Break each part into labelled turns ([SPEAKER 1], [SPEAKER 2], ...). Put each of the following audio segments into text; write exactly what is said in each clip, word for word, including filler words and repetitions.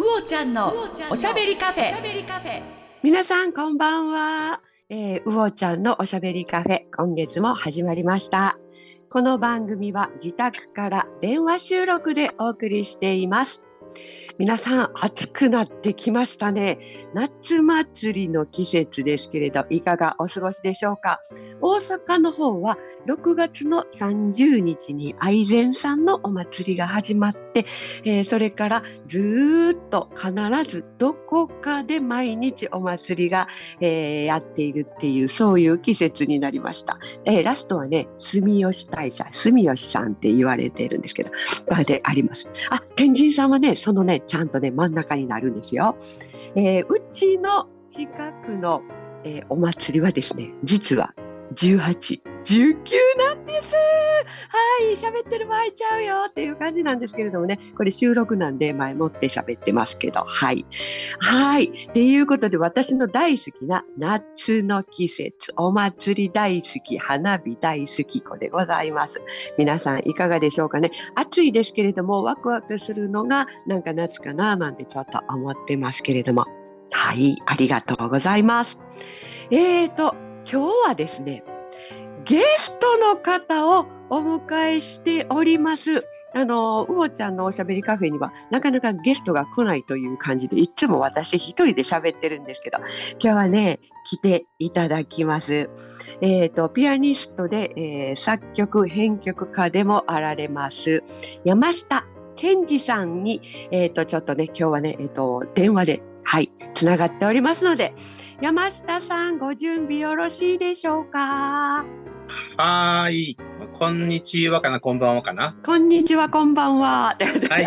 [SPEAKER 1] おちゃんのおしゃべりカフェ。
[SPEAKER 2] 皆さんこんばんは、えー、うおちゃんのおしゃべりカフェ、今月も始まりました。この番組は自宅から電話収録でお送りしています。皆さん暑くなってきましたね。夏祭りの季節ですけれど、いかがお過ごしでしょうか。大阪の方はろくがつのさんじゅうにちに愛禅さんのお祭りが始まって、えー、それからずーっと必ずどこかで毎日お祭りが、えー、やっているっていう、そういう季節になりました。えー、ラストはね、住吉大社、住吉さんって言われているんですけど、あであります。あ、天神さんはね、そのね、ちゃんとね、真ん中になるんですよ。えー、うちの近くの、えー、お祭りはですね、実はじゅうはち、じゅうきゅうなんです。はい、喋ってる場合ちゃうよっていう感じなんですけれどもね、これ収録なんで前もって喋ってますけど、はい。はい。ということで、私の大好きな夏の季節、お祭り大好き、花火大好き子でございます。皆さんいかがでしょうかね。暑いですけれども、ワクワクするのがなんか夏かななんてちょっと思ってますけれども。はい、ありがとうございます。えーと、今日はですね、ゲストの方をお迎えしております。あの、うおちゃんのおしゃべりカフェにはなかなかゲストが来ないという感じで、いつも私一人で喋ってるんですけど、今日はね、来ていただきます。えっと、ピアニストで、えー、作曲編曲家でもあられます山下健二さんに、えっと、ちょっとね、今日はね、えっと、電話ではい、つながっておりますので、山下さんご準備よろしいでしょうか。
[SPEAKER 3] はーい、こんにちはかな、こんばんはかな。
[SPEAKER 2] こんにちは、こんばんは。
[SPEAKER 3] はい。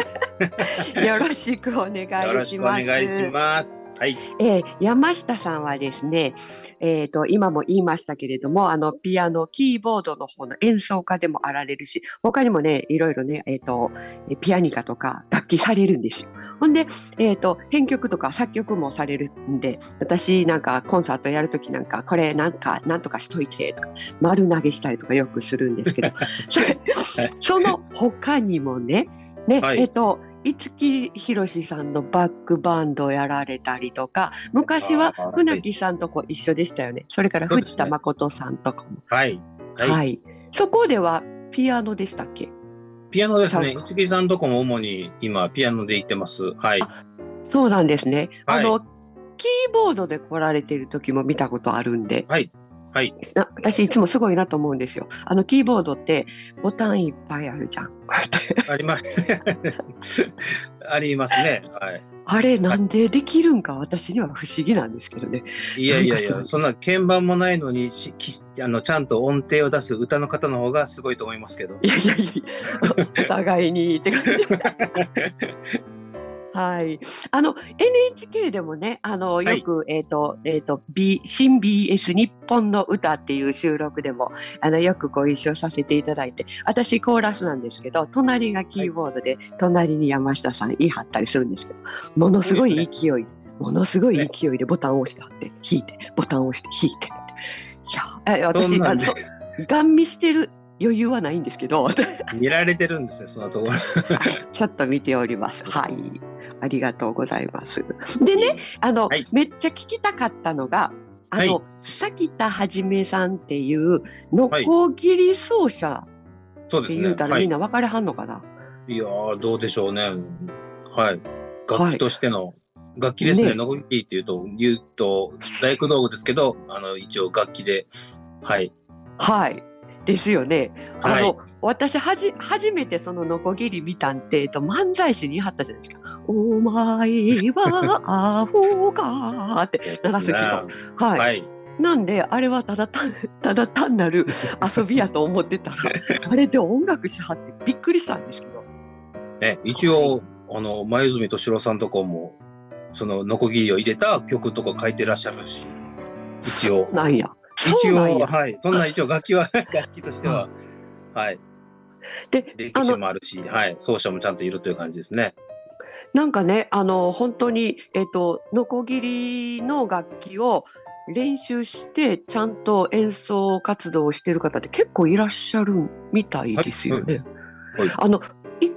[SPEAKER 2] よろしくお願いします。よろしくお
[SPEAKER 3] 願いします。はい。
[SPEAKER 2] えー、山下さんはですね、えーと、今も言いましたけれども、あのピアノ、キーボードの方の演奏家でもあられるし、他にもね、いろいろね、えーと、ピアニカとか楽器されるんですよ。ほんで、えーと、編曲とか作曲もされるんで、私なんかコンサートやるときなんか、これなんか、なんとかしといてとか、丸投げしたりとかよくするんですけど、そ, れその他にもね、ね、はい、えーと、五木ひろしさんのバックバンドをやられたりとか、昔は船木さんとこ一緒でしたよね。それから藤田誠さんとかも。
[SPEAKER 3] はい、
[SPEAKER 2] はいはい、そこではピアノでしたっけ？
[SPEAKER 3] ピアノですね。五木さんとこも主に今ピアノで行ってます。はい。
[SPEAKER 2] そうなんですね。
[SPEAKER 3] はい、
[SPEAKER 2] あのキーボードで来られている時も見たことあるんで。
[SPEAKER 3] はいはい、
[SPEAKER 2] 私いつもすごいなと思うんですよ。あのキーボードってボタンいっぱいあるじゃん。
[SPEAKER 3] ありますありますね。はい。
[SPEAKER 2] あれなんでできるんか私には不思議なんですけどね。
[SPEAKER 3] いやいやいや、そんな鍵盤もないのにしあのちゃんと音程を出す歌の方の方がすごいと思いますけど。
[SPEAKER 2] いやいやいや、お互いにって感じはい、あの エヌエイチケー でもね、あのよく、はい、えーとえーと B、新 ビーエス 日本の歌っていう収録でもあのよくご一緒させていただいて、私コーラスなんですけど、隣がキーボードで、はい、隣に山下さん言い張ったりするんですけど、ものすごい勢い、ね、ものすごい勢いでボタンを押してはって弾いて、ボタンを押して弾いて、いや私あのガン見してる余裕はないんですけど
[SPEAKER 3] 見られてるんですね、そのところ
[SPEAKER 2] ちょっと見ております。はい、ありがとうございます。でね、あの、はい、めっちゃ聞きたかったのが、あの、はい、崎田はじめさんっていうノコギリ奏者って言うたら、はい、みんな分かれはんのかな。
[SPEAKER 3] いやー、どうでしょうね。はい、楽器としての、はい、楽器ですね。ノコギリっていうと言うと大工道具ですけど、あの一応楽器で、はい
[SPEAKER 2] はいですよね。あの、はい、私はじ初めてそのノコギリ見たんて、えっと、漫才師に言い張ったじゃないですか。お前はアホかって鳴らす人、はい、はい、なんであれはただ単ただ単なる遊びやと思ってたらあれで音楽しはってびっくりしたんですけど、
[SPEAKER 3] ね、一応、はい、あの前泉敏郎さんとかもそのノコギリを入れた曲とか書いてらっしゃるし、一応
[SPEAKER 2] なんや
[SPEAKER 3] 一応はい、そんな一応楽器は楽器としては、うん、はい。で、歴史もあるし、はい、奏者もちゃんといるという感じですね。
[SPEAKER 2] なんかね、あの本当にえっとノコギリの楽器を練習してちゃんと演奏活動をしている方って結構いらっしゃるみたいですよね。
[SPEAKER 3] はいはい、
[SPEAKER 2] あの一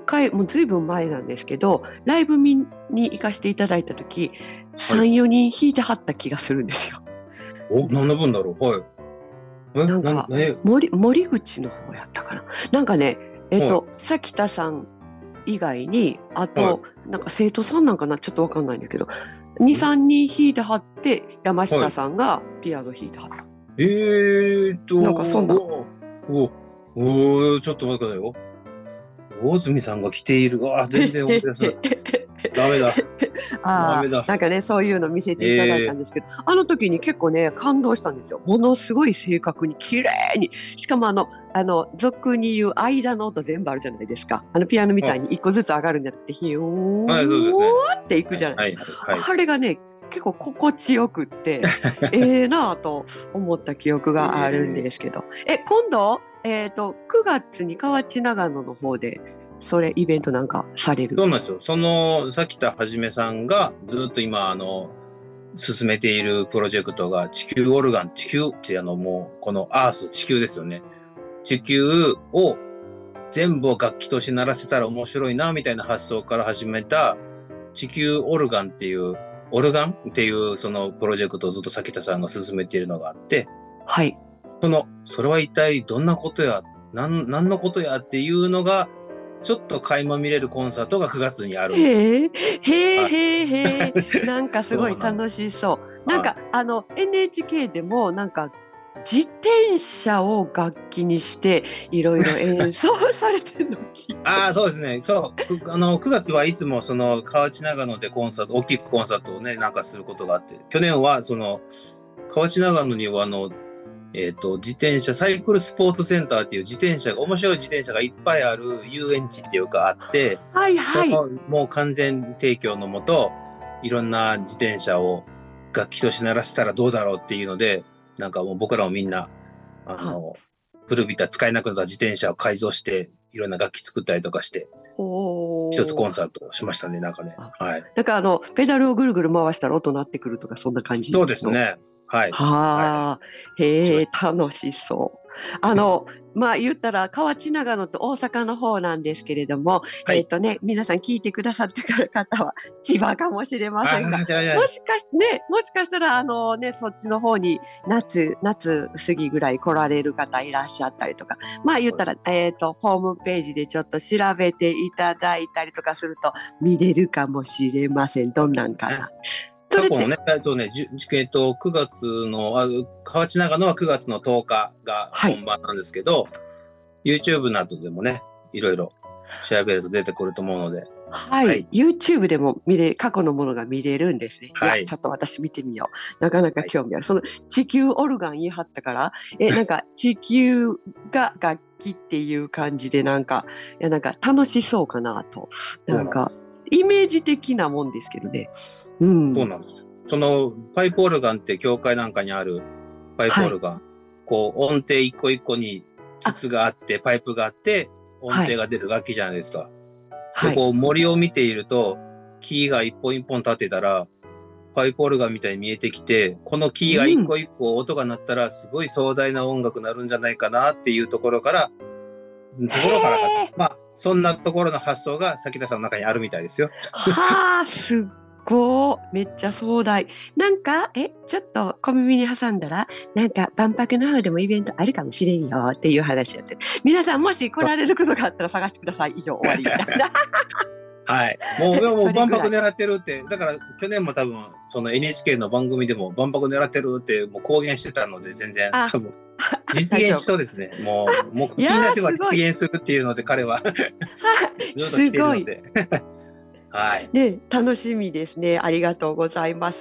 [SPEAKER 2] 回もうずいぶん前なんですけど、ライブ見に行かせていただいた時、さん、よにん弾いてはった気がするんですよ。
[SPEAKER 3] お、何の分だろう。はい。え、
[SPEAKER 2] なんか
[SPEAKER 3] なえ
[SPEAKER 2] 森森口の方やったかな。なんかね、えっと、
[SPEAKER 3] は
[SPEAKER 2] 咲田さん以外に、あと、
[SPEAKER 3] は
[SPEAKER 2] なんか生徒さんなんかな、ちょっとわかんないんだけど、に、さんにん弾いてはって、山下さんがピアノ弾いてはった。
[SPEAKER 3] えーっと、
[SPEAKER 2] なんかそんな
[SPEAKER 3] おおおおちょっと待ってくださいよ。大泉さんが着ている。あ、全然思い出せない。ダメだ。
[SPEAKER 2] あ
[SPEAKER 3] ダメだ
[SPEAKER 2] あ、なんかね、そういうの見せていただいたんですけど、あの時に結構ね、感動したんですよ。ものすごい正確に、綺麗に。しかもあの、あの、俗に言う間の音全部あるじゃないですか。あのピアノみたいに一個ずつ上がるんじゃなくて、ヒヨー
[SPEAKER 3] はい、そうですね。
[SPEAKER 2] っていくじゃない
[SPEAKER 3] はい、
[SPEAKER 2] ですか。
[SPEAKER 3] はい。
[SPEAKER 2] あれがね、結構心地よくってええなぁと思った記憶があるんですけど、え今度、えー、とくがつに河内長野の方でそれイベントなんかされる？
[SPEAKER 3] そうなんですよ。その、咲田はじめさんがずっと今、あの、進めているプロジェクトが地球オルガン、地球ってあのもう、このアース、地球ですよね。地球を全部を楽器として鳴らせたら面白いな、みたいな発想から始めた地球オルガンっていう、オルガンっていうそのプロジェクトをずっと咲田さんが進めているのがあって、
[SPEAKER 2] はい。
[SPEAKER 3] その、それは一体どんなことや、なん、何のことやっていうのが、ちょっと垣間見れるコンサートがくがつにあるんですよ。
[SPEAKER 2] へえへえへえへえなんかすごい
[SPEAKER 3] そうなんで
[SPEAKER 2] 楽しそう。
[SPEAKER 3] す
[SPEAKER 2] なんかあの エヌエイチケー でもなんか自転車を楽器にしていろいろ演奏されてるの聞い
[SPEAKER 3] ああ、そうですね。そう。くあの、くがつはいつもその河内長野でコンサート、大きいコンサートをね、なんかすることがあって、去年はその、河内長野にはあの、えっと、自転車、サイクルスポーツセンターっていう自転車が、面白い自転車がいっぱいある遊園地っていうかあって、
[SPEAKER 2] はいはい。
[SPEAKER 3] そのもう完全提供のもと、いろんな自転車を楽器として鳴らせたらどうだろうっていうので、なんかもう僕らもみんな、あの、古びた使えなくなった自転車を改造して、いろんな楽器作ったりとかして、
[SPEAKER 2] お
[SPEAKER 3] 一つコンサートをしましたね、なんかね。はい。
[SPEAKER 2] なんかあのペダルをぐるぐる回したら音鳴ってくるとかそんな感じの。
[SPEAKER 3] そうですね。はい。
[SPEAKER 2] はあ、へえ、楽しそう。あの、まあ言ったら河内長野と大阪の方なんですけれども、
[SPEAKER 3] はい、
[SPEAKER 2] えっ、とね、皆さん聞いてくださってる方は千葉かもしれませんが、
[SPEAKER 3] あじゃあじゃあ
[SPEAKER 2] もしかしてね、もしかしたらあのね、そっちの方に夏、夏過ぎぐらい来られる方いらっしゃったりとか、まあ言ったら、えっ、と、ホームページでちょっと調べていただいたりとかすると見れるかもしれません。どんなんかな。それって
[SPEAKER 3] 過去のね、えっとね、じゅえっと、くがつの、あ河内長野はくがつのとおかが本番なんですけど、はい、YouTube などでもね、いろいろ調べると出てくると思うので。
[SPEAKER 2] はい、はい、YouTube でも見れ過去のものが見れるんですね。はい、いやちょっと私見てみよう。なかなか興味ある。はい、その地球オルガン言い張ったから、えなんか地球が楽器っていう感じでなんかいやなんか楽しそうかなとなんかイメージ的なもんですけどね。うん、
[SPEAKER 3] そうなんです。そのパイプオルガンって教会なんかにあるパイプオルガン、はい、こう音程一個一個に筒があってパイプがあって音程が出る楽器じゃないですか。はい、でこう森を見ていると木が一本一本立ってたらパイプオルガンみたいに見えてきて、この木が一個一個音が鳴ったらすごい壮大な音楽になるんじゃないかなっていうところから、ところからまあそんなところの発想が咲田さんの中にあるみたいですよ。
[SPEAKER 2] はあ、すっごいめっちゃ壮大。なんかえちょっと小耳に挟んだらなんか万博の方でもイベントあるかもしれんよっていう話やって、皆さんもし来られることがあったら探してください。以上終わり。
[SPEAKER 3] はい。もう、もう万博狙ってるって、だから去年も多分、その エヌエイチケー の番組でも万博狙ってるってもう公言してたので、全然多分、実現しそうですね。もう、もう口に出せば実現するっていうので、彼はずっと来ているので。はい。
[SPEAKER 2] ね、楽しみですね。ありがとうございます。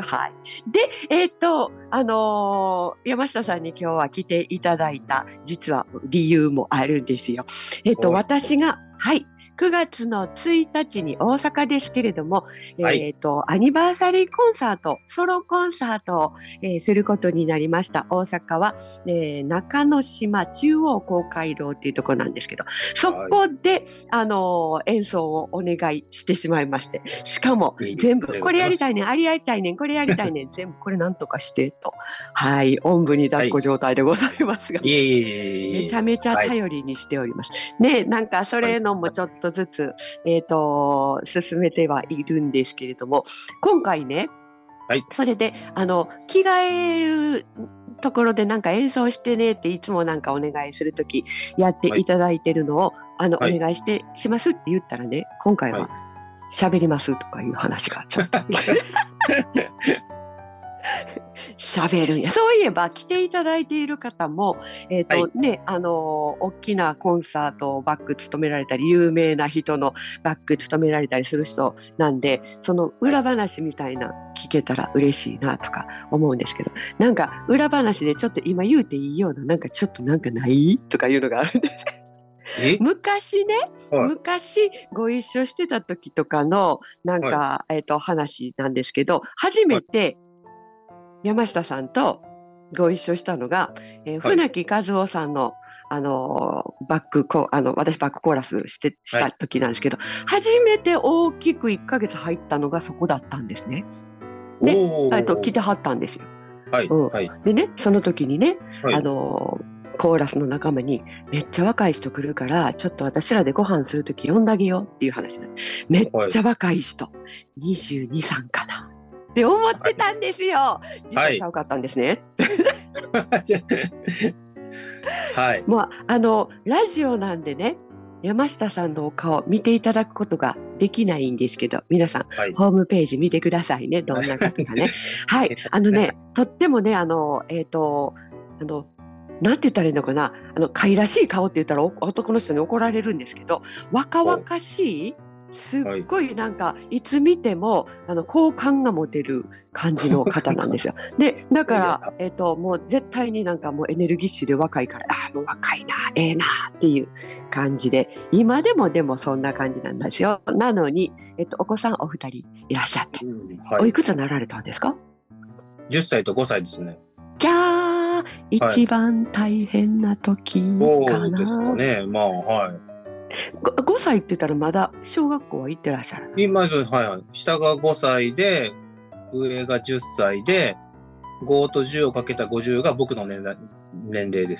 [SPEAKER 2] はい。で、えっと、あのー、山下さんに今日は来ていただいた、実は理由もあるんですよ。えっと、私が、はい。くがつのついたちに大阪ですけれども、はい、えっと、アニバーサリーコンサート、ソロコンサートを、えー、することになりました。大阪は、えー、中之島中央公会堂っていうところなんですけど、そこで、はい、あのー、演奏をお願いしてしまいまして、しかも全部、これやりたいねん、あれやりたいねん、これやりたいねん、全部これなんとかしてと、はい、おんぶに抱っこ状態でございますが、はい、めちゃめちゃ頼りにしております。はい、ね、なんかそれのもちょっととずつ、えー、と進めてはいるんですけれども、今回ね、
[SPEAKER 3] はい、
[SPEAKER 2] それであの着替えるところでなんか演奏してねっていつもなんかお願いするときやっていただいてるのを、はい、あのお願いしてしますって言ったらね、今回は喋りますとかいう話がちょっと喋るんや。そういえば来ていただいている方も、えーとはいね、あの大きなコンサートをバック務められたり、有名な人のバック務められたりする人なんで、その裏話みたいな聞けたら嬉しいなとか思うんですけど、なんか裏話でちょっと今言うていいような、なんかちょっとなんかないとかいうのがあるんです昔ね、はい、昔ご一緒してた時とかのなんか、はい、えーと話なんですけど、初めて、はい山下さんとご一緒したのが、えーはい、船木和夫さんの、あのー、バックコあの私バックコーラスしてした時なんですけど、はい、初めて大きくいっかげつ入ったのがそこだったんですね。で、えっと来てはったんですよ。はいうんはい、でね、その時にね、はい、あのー、コーラスの仲間にめっちゃ若い人来るからちょっと私らでご飯する時呼んであげようっていう話で、めっちゃ若い人、はい、にじゅうに、さんかなって思ってたんですよ。はい、実はちゃうかったんですね。はい。まああのラジオなんでね、山下さんのお顔見ていただくことができないんですけど、皆さん、はい、ホームページ見てくださいね。どんな方かね。はい。あのね、とってもね、あのえっとあのなんて言ったらいいのかな、あの可愛らしい顔って言ったら男の人に怒られるんですけど、若々しい。すっごいなんか、はい、いつ見てもあの好感が持てる感じの方なんですよ。でだから、えーと、もう絶対になんかもうエネルギッシュで若いから、あもう若いなええー、なっていう感じで、今でもでもそんな感じなんですよ。なのに、えーと、お子さんお二人いらっしゃって、うんはい、おいくつになられたんですか？
[SPEAKER 3] じゅっさいとごさいですね。
[SPEAKER 2] キャー、一番大変な時かな。
[SPEAKER 3] そうですかね。まあはい。
[SPEAKER 2] ごさいって言ったらまだ小学校は行ってらっしゃる？
[SPEAKER 3] 今、はいはい、下がごさいで上がじゅっさいで、ごとじゅうをかけたごじゅうが僕の 年, 年齢です。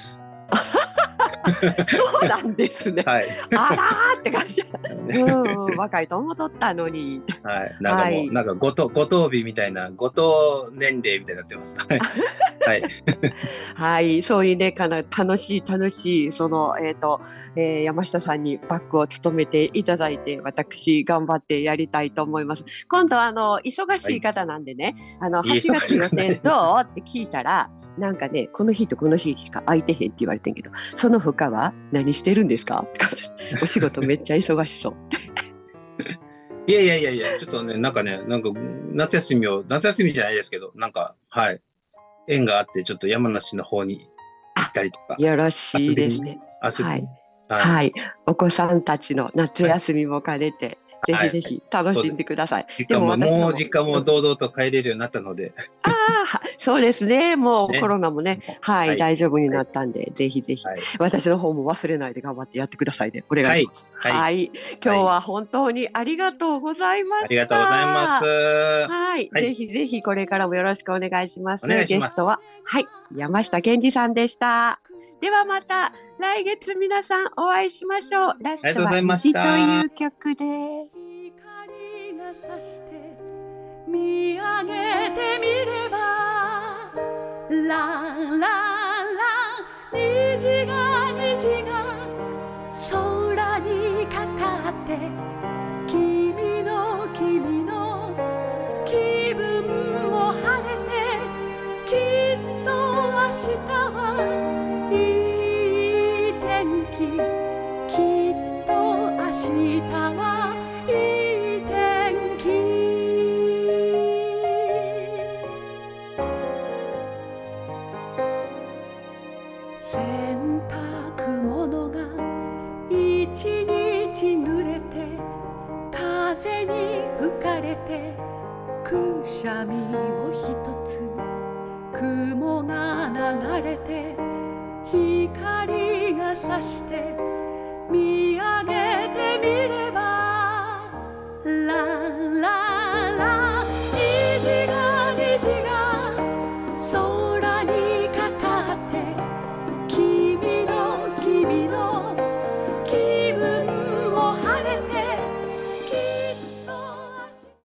[SPEAKER 2] そうなんですね。
[SPEAKER 3] はい、
[SPEAKER 2] あらーって感じ。うん、若いと思っとったのに。
[SPEAKER 3] はい、なんかもう、はい、なんかごとご当日みたいな、ご当年齢みたいになってます。はい、
[SPEAKER 2] はい、そういうね、かな楽しい楽しいそのえっ、ー、と、えー、山下さんにバックを務めていただいて、私頑張ってやりたいと思います。今度はあの忙しい方なんでね、はい、あのはちがつ予定どうって聞いたら、なんかね、この日とこの日しか空いてへんって言われてんけど、その他は何してるんですかって感じ。お仕事めっちゃ忙しそう。
[SPEAKER 3] いやいやいやいや、ちょっとね、なんかね、なんか夏休みを、夏休みじゃないですけど、なんか、はい、縁があって、ちょっと山梨の方に行ったりとか。
[SPEAKER 2] よろしいですね。
[SPEAKER 3] 遊びに。
[SPEAKER 2] はい、はいはい、お子さんたちの夏休みも兼ねて、はい、ぜひぜひ楽しんでください。
[SPEAKER 3] はい、でももう実家も堂々と帰れるようになったので。
[SPEAKER 2] ああ、そうですね。もうコロナもね、ねはい、はい、大丈夫になったんで、はい、ぜひぜひ、はい、私の方も忘れないで頑張ってやってくださいね。お願いします。はい。はい、今日は本当にありがとうございました。あ
[SPEAKER 3] りがとうございます。
[SPEAKER 2] はい、はい、ぜひぜひこれからもよろしくお願いします。ゲストは、はい、山下健二さんでした。ではまた来月皆さんお会いしましょう。ラストは虹という曲で。光が差して見上げてみれば、ランランラン、虹が虹が空にかかって、君の君の気分も晴れて、きっと明日はいい天気、きっと明日はいい天気。洗濯物が一日濡れて、風に吹かれて、くしゃみを一つ、雲が流れて、光が差して見上げてみれば、ラン